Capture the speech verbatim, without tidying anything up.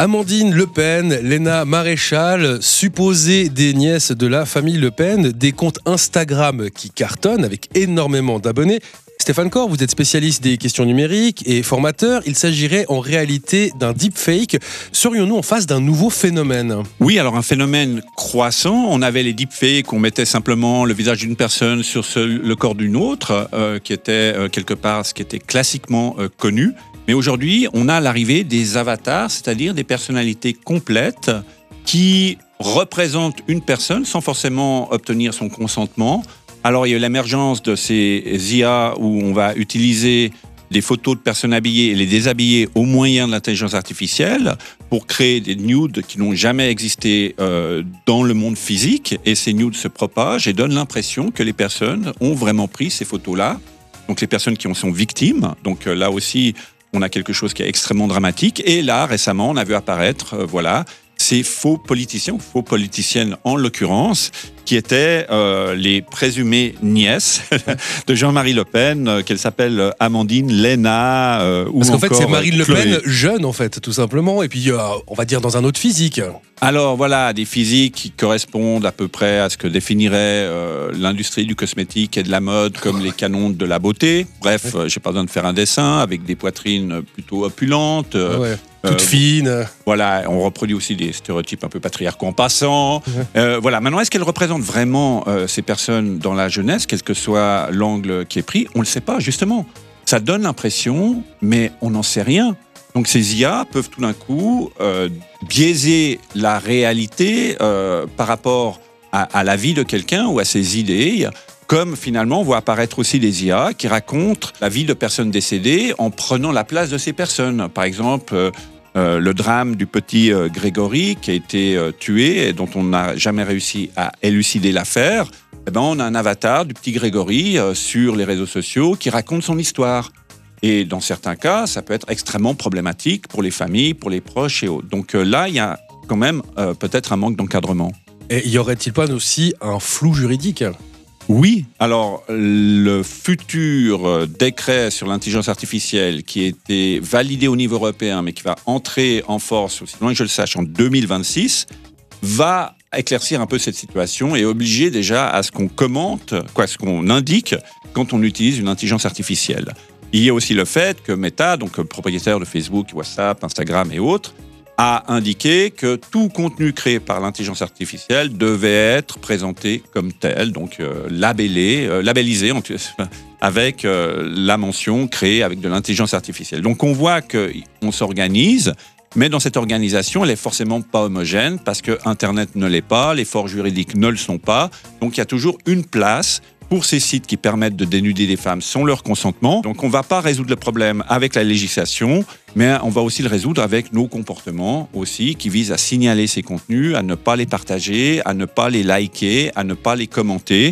Amandine Le Pen, Léna Maréchal, supposée des nièces de la famille Le Pen, des comptes Instagram qui cartonnent avec énormément d'abonnés. Stéphane Corr, vous êtes spécialiste des questions numériques et formateur. Il s'agirait en réalité d'un deepfake. Serions-nous en face d'un nouveau phénomène ? Oui, alors un phénomène croissant. On avait les deepfakes, on mettait simplement le visage d'une personne sur ce, le corps d'une autre, euh, qui était euh, quelque part ce qui était classiquement euh, connu. Mais aujourd'hui, on a l'arrivée des avatars, c'est-à-dire des personnalités complètes qui représentent une personne sans forcément obtenir son consentement. Alors, il y a eu l'émergence de ces I A où on va utiliser des photos de personnes habillées et les déshabiller au moyen de l'intelligence artificielle pour créer des nudes qui n'ont jamais existé euh, dans le monde physique. Et ces nudes se propagent et donnent l'impression que les personnes ont vraiment pris ces photos-là. Donc, les personnes qui en sont victimes. Donc, euh, là aussi, on a quelque chose qui est extrêmement dramatique. Et là, récemment, on a vu apparaître, euh, voilà, ces faux politiciens, faux politiciennes en l'occurrence, qui étaient euh, les présumées nièces de Jean-Marie Le Pen, euh, qu'elle s'appelle Amandine, Léna, euh, ou Parce qu'en fait, c'est Marine Le Chloé. Pen jeune, en fait, tout simplement. Et puis, euh, on va dire dans un autre physique. Alors voilà, des physiques qui correspondent à peu près à ce que définirait euh, l'industrie du cosmétique et de la mode comme les canons de la beauté. Bref, euh, j'ai pas besoin de faire un dessin avec des poitrines plutôt opulentes. Euh, Ouais. Toute euh, fine. Voilà, on reproduit aussi des stéréotypes un peu patriarcaux en passant. Ouais. Euh, voilà, maintenant, est-ce qu'elles représentent vraiment euh, ces personnes dans la jeunesse, quel que soit l'angle qui est pris ? On ne le sait pas, justement. Ça donne l'impression, mais on n'en sait rien. Donc ces I A peuvent tout d'un coup euh, biaiser la réalité euh, par rapport à, à la vie de quelqu'un ou à ses idées, comme finalement on voit apparaître aussi des I A qui racontent la vie de personnes décédées en prenant la place de ces personnes. Par exemple, euh, euh, le drame du petit euh, Grégory qui a été euh, tué et dont on n'a jamais réussi à élucider l'affaire. Eh ben, on a un avatar du petit Grégory euh, sur les réseaux sociaux qui raconte son histoire. Et dans certains cas, ça peut être extrêmement problématique pour les familles, pour les proches et autres. Donc euh, là, il y a quand même euh, peut-être un manque d'encadrement. Et y aurait-il pas aussi un flou juridique ? Oui, alors le futur décret sur l'intelligence artificielle qui a été validé au niveau européen, mais qui va entrer en force, aussi loin que je le sache, en deux mille vingt-six, va éclaircir un peu cette situation et obliger déjà à ce qu'on commente, quoi, ce qu'on indique quand on utilise une intelligence artificielle. Il y a aussi le fait que Meta, donc propriétaire de Facebook, WhatsApp, Instagram et autres, a indiqué que tout contenu créé par l'intelligence artificielle devait être présenté comme tel, donc euh, labellé, euh, labellisé en, avec euh, la mention créée avec de l'intelligence artificielle. Donc on voit qu'on s'organise, mais dans cette organisation, elle n'est forcément pas homogène parce que Internet ne l'est pas, les forts juridiques ne le sont pas, donc il y a toujours une place pour ces sites qui permettent de dénuder des femmes sans leur consentement. Donc on ne va pas résoudre le problème avec la législation, mais on va aussi le résoudre avec nos comportements aussi, qui visent à signaler ces contenus, à ne pas les partager, à ne pas les liker, à ne pas les commenter.